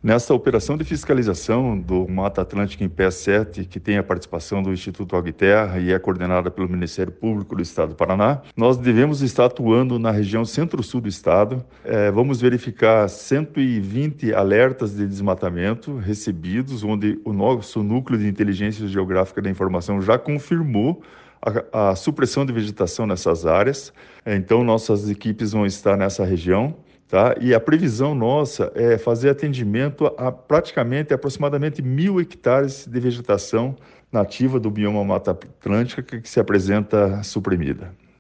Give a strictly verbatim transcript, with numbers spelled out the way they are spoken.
Nessa operação de fiscalização do Mata Atlântica em P E sete, que tem a participação do Instituto Água e Terra e é coordenada pelo Ministério Público do Estado do Paraná, nós devemos estar atuando na região centro-sul do estado. É, vamos verificar cento e vinte alertas de desmatamento recebidos, onde o nosso núcleo de inteligência geográfica da informação já confirmou a, a supressão de vegetação nessas áreas. É, então, nossas equipes vão estar nessa região. Tá? E a previsão nossa é fazer atendimento a praticamente aproximadamente mil hectares de vegetação nativa do bioma Mata Atlântica que se apresenta suprimida.